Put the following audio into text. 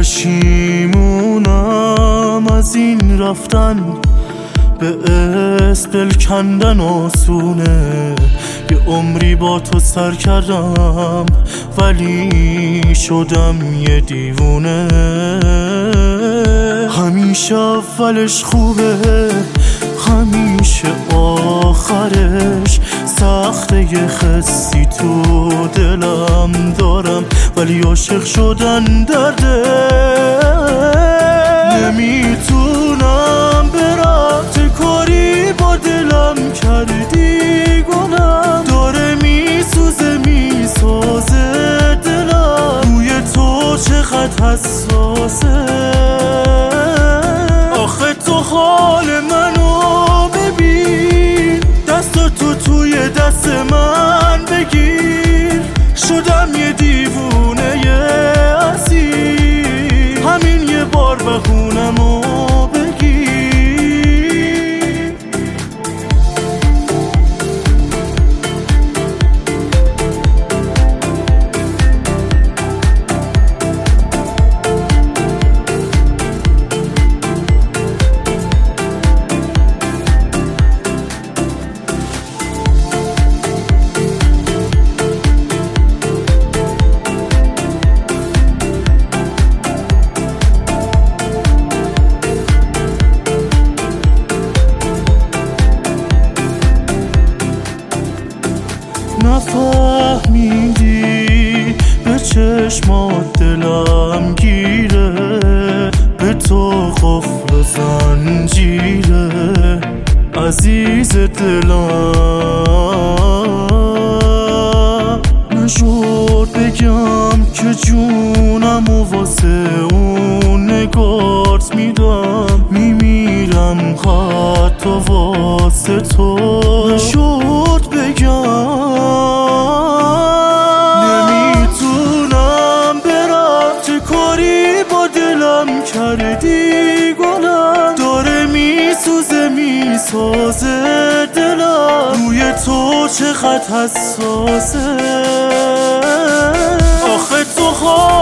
پشیمونم از این رفتن، به دل کندن آسونه. یه عمری با تو سر کردم ولی شدم یه دیوونه. همیشه اولش خوبه، همیشه آخرش سخته. یه خسی تو دلم دارم ولی عاشق شدن درده. نمیتونم برات کاری با دلم کردی گناه. داره میسوزه میسازه دلم، روی تو چقدر حساسه. آخه تو حال منو ببین، دست تو توی دست من بگیر. شدم یه دیوونه یه اسیر، همین یه بار بهونمو بگیر. نفهمیدی به چشمات دلم گیره، به تو قفل و زنجیره. عزیز دلم نشد بگم که جونم و واسه اون نگارت میدم. میمیرم حتی واسه تو، نشد بگم. نمیتونم برات کاری با دلم کردی گلم. داره میسوزه میسازه دلم، روی تو چقدر حساسه. آخه تو